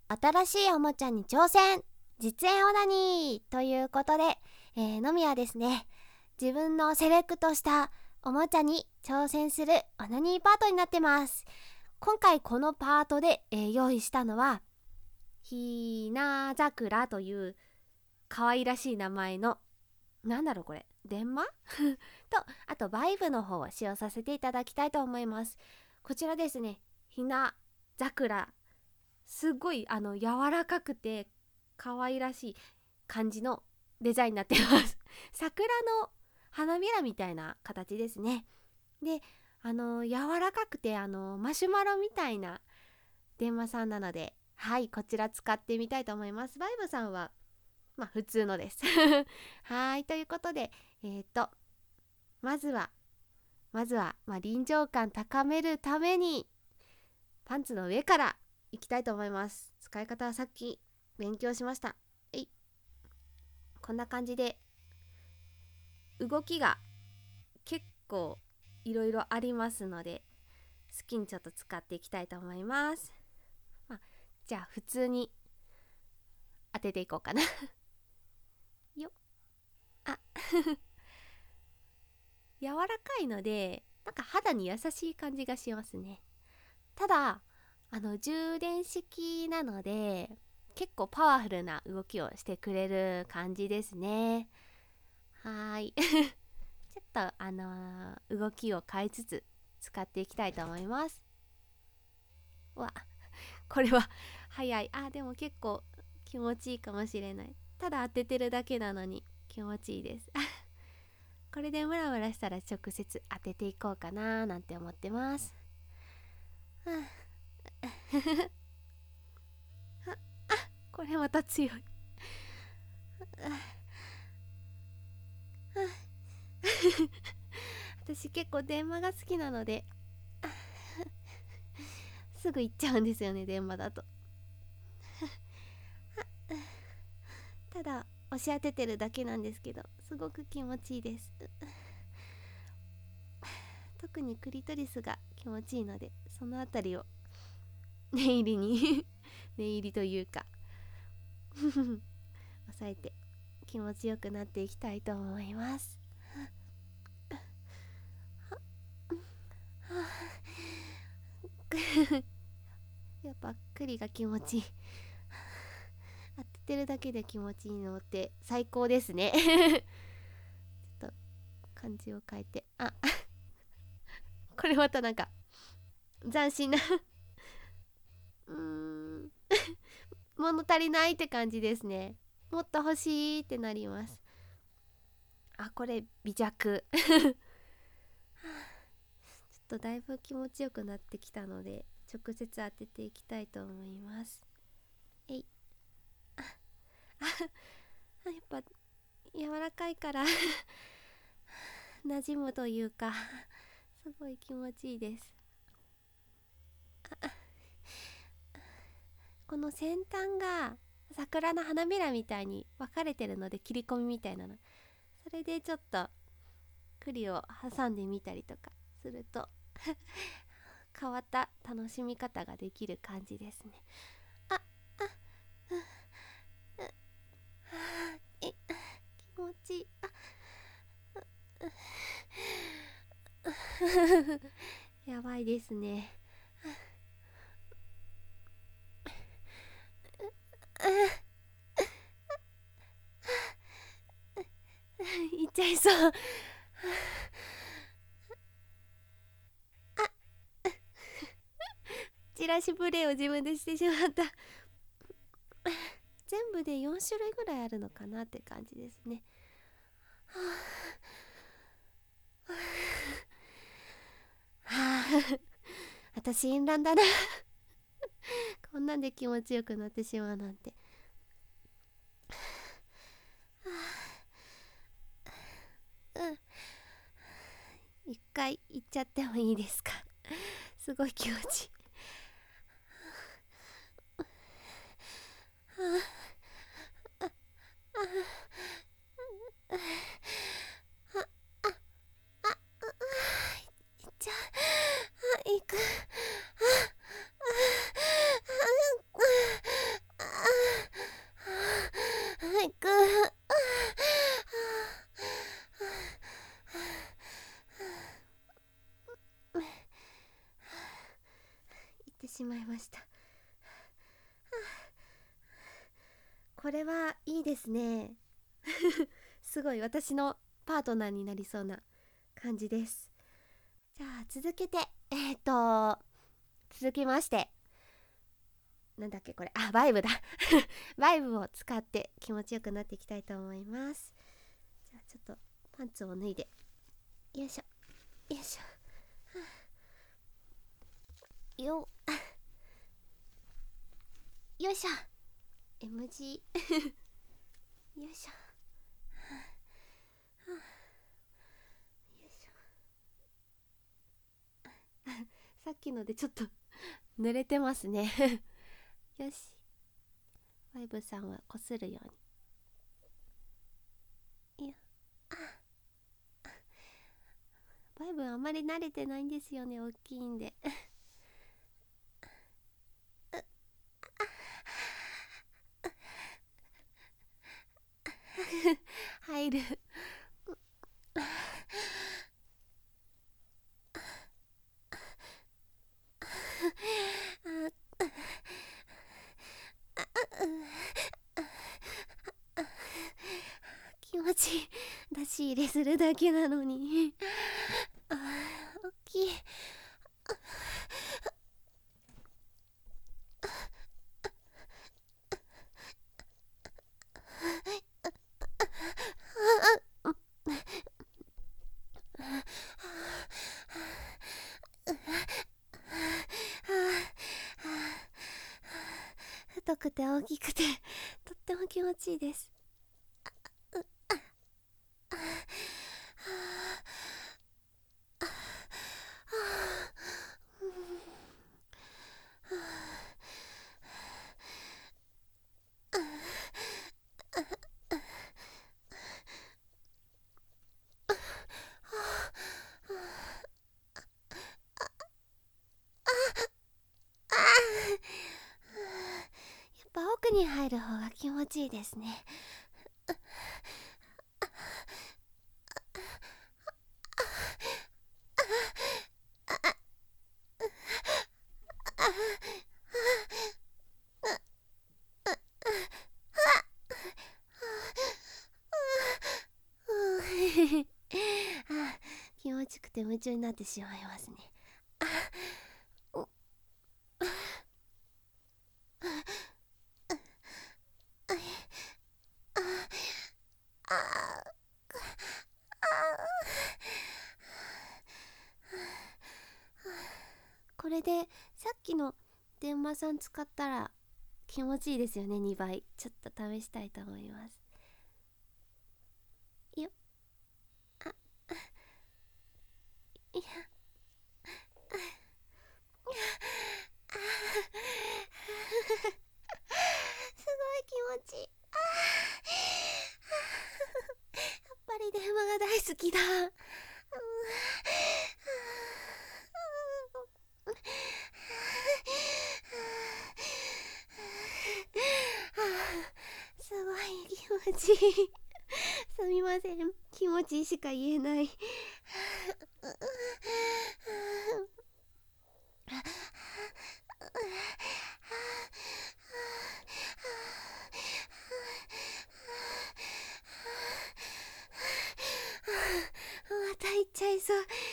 新しいおもちゃに挑戦、実演オナニーということで、のみはですね、自分のセレクトしたおもちゃに挑戦するオナニーパートになってます。今回このパートで、用意したのはひなざくらという可愛らしい名前の、なんだろうこれ、電話と、あとバイブの方を使用させていただきたいと思います。こちらですね、ひなざくら、すごい柔らかくて可愛らしい感じのデザインになっています桜の花びらみたいな形ですね。で、柔らかくてマシュマロみたいな電話さんなので、はい、こちら使ってみたいと思います。バイブさんは普通のですはい、ということでまずは、臨場感高めるためにパンツの上からいきたいと思います。使い方はさっき勉強しました。こんな感じで動きが結構いろいろありますので、好きにちょっと使っていきたいと思います。じゃあ普通に当てていこうかなよっ、柔らかいのでなんか肌に優しい感じがしますね。ただ充電式なので結構パワフルな動きをしてくれる感じですね。はいちょっと動きを変えつつ使っていきたいと思います。これは早い。でも結構気持ちいいかもしれない。ただ当ててるだけなのに気持ちいいですこれでムラムラしたら直接当てていこうかななんて思ってますこれまた強い私結構電話が好きなのですぐ行っちゃうんですよね、電話だとただ押し当ててるだけなんですけど、すごく気持ちいいです特にクリトリスが気持ちいいので、そのあたりを念入りに念入りというか押さえて気持ちよくなっていきたいと思いますやっぱクリが気持ちいい当ててるだけで気持ちいいのって最高ですねちょっと感じを変えて、これまたなんか斬新な物足りないって感じですね。もっと欲しいってなります。これ微弱ちょっとだいぶ気持ちよくなってきたので直接当てていきたいと思います。やっぱ柔らかいから馴染むというかすごい気持ちいいです。この先端が桜の花びらみたいに分かれてるので、切り込みみたいなの、それでちょっと栗を挟んでみたりとかすると変わった楽しみ方ができる感じですね。気持ちいいやばいですねいっちゃいそうチラシプレイを自分でしてしまった全部で4種類ぐらいあるのかなって感じですね。私淫乱だなこんなんで気持ちよくなってしまうなんて。一回行っちゃってもいいですかすごい気持ちいい行っちゃう行くました。これはいいですね。すごい私のパートナーになりそうな感じです。じゃあ続けて続きまして、なんだっけこれ、バイブだ。バイブを使って気持ちよくなっていきたいと思います。じゃあちょっとパンツを脱いで、よいしょよいしょよよいしょ M 字よいしょよいしょさっきのでちょっと濡れてますね。よし、バイブさんはこするように。いや、バイブあんまり慣れてないんですよね、大きいんで。入る。気持ちいい。出し入れするだけなのに。大きい。太くて大きくてとっても気持ちいいです。やっぱ奥に入る方が気持ちいいですね。気持ちくて夢中になってしまいますね。これでさっきの電話さん使ったら気持ちいいですよね。2倍ちょっと試したいと思いますよ。いやすごい気持ちいい。やっぱり電話が大好きだ。すごい気持ちいい。すみません、気持ちいいしか言えない。また行っちゃいそう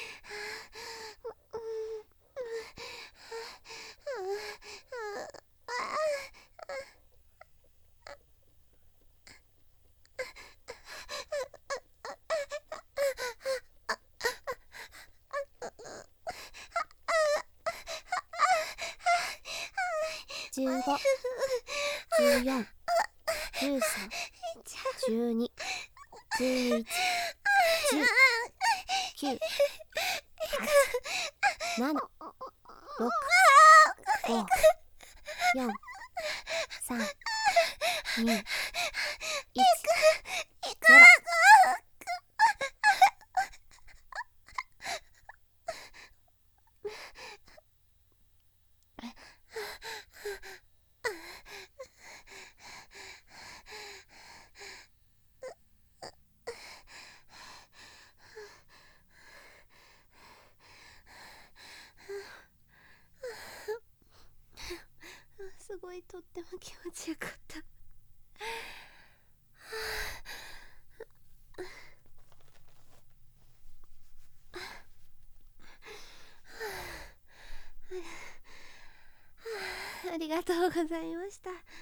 。15、14、13、12、11、10、9、8、7、6、5、4、3、2、1、0。 いとっても気持ちよかった。ありがとうございました。